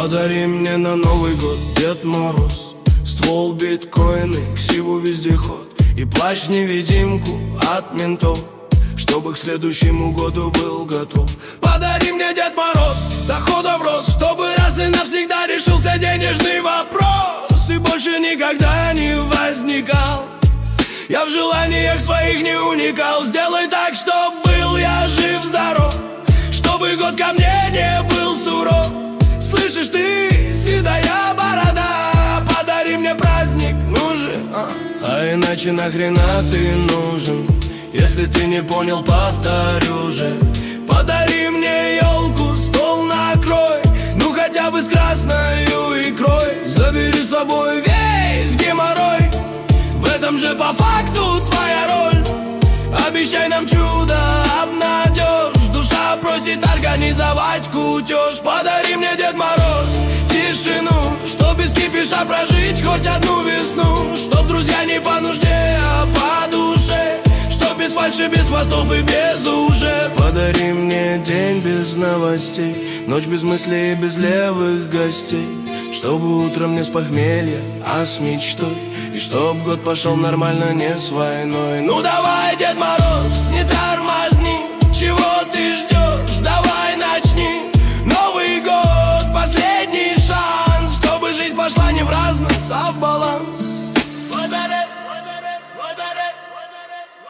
Подари мне на Новый год, Дед Мороз, ствол, биткоины, ксиву, вездеход и плащ-невидимку от ментов, чтобы к следующему году был готов. Подари мне, Дед Мороз, доходов рост, чтобы раз и навсегда решился денежный вопрос и больше никогда не возникал. Я в желаниях своих не уникал. Сделай так, чтоб был я жив-здоров, чтобы год ко мне не был суров. Слышишь ты, седая борода, подари мне праздник, ну же, а иначе нахрена ты нужен? Если ты не понял, повторю же. Подари мне елку, стол накрой, ну хотя бы с красною икрой. Забери с собой весь геморрой, в этом же по факту твоя роль. Обещай нам чудо, обнадежь, душа просит организовать кутеж. Подари мне, Дед Мороз, тишину, чтоб без кипиша прожить хоть одну весну. Чтоб друзья не по нужде, а по душе, чтоб без фальши, без хвостов и без уже. Подари мне день без новостей, ночь без мыслей и без левых гостей, чтобы утром не с похмелья, а с мечтой, и чтоб год пошел нормально, не с войной. Ну давай, Дед Мороз, не торопись,